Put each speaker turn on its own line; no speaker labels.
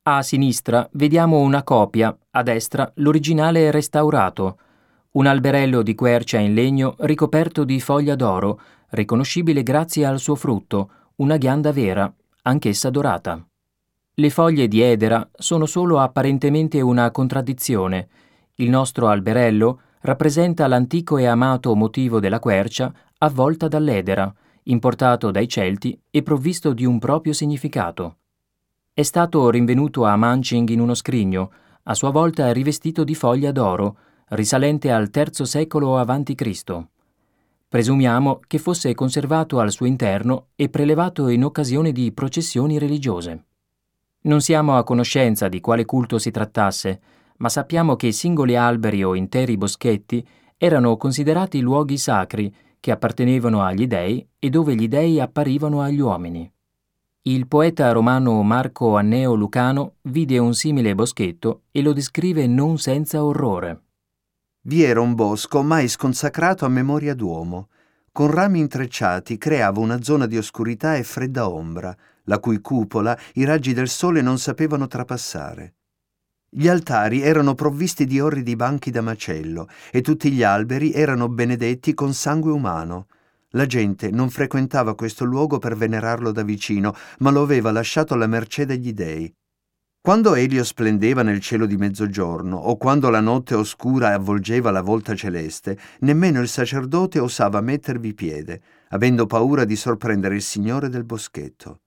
A sinistra vediamo una copia, a destra l'originale restaurato, un alberello di quercia in legno ricoperto di foglia d'oro, riconoscibile grazie al suo frutto, una ghianda vera, anch'essa dorata. Le foglie di edera sono solo apparentemente una contraddizione. Il nostro alberello rappresenta l'antico e amato motivo della quercia avvolta dall'edera, importato dai Celti e provvisto di un proprio significato. È stato rinvenuto a Manching in uno scrigno, a sua volta rivestito di foglia d'oro, risalente al III secolo a.C. Presumiamo che fosse conservato al suo interno e prelevato in occasione di processioni religiose. Non siamo a conoscenza di quale culto si trattasse, ma sappiamo che singoli alberi o interi boschetti erano considerati luoghi sacri che appartenevano agli dei e dove gli dei apparivano agli uomini. Il poeta romano Marco Anneo Lucano vide un simile boschetto e lo descrive non senza orrore.
Vi era un bosco mai sconsacrato a memoria d'uomo. Con rami intrecciati creava una zona di oscurità e fredda ombra, la cui cupola i raggi del sole non sapevano trapassare. Gli altari erano provvisti di orridi banchi da macello e tutti gli alberi erano benedetti con sangue umano. La gente non frequentava questo luogo per venerarlo da vicino, ma lo aveva lasciato alla mercé degli dei. Quando Elio splendeva nel cielo di mezzogiorno o quando la notte oscura avvolgeva la volta celeste, nemmeno il sacerdote osava mettervi piede, avendo paura di sorprendere il signore del boschetto.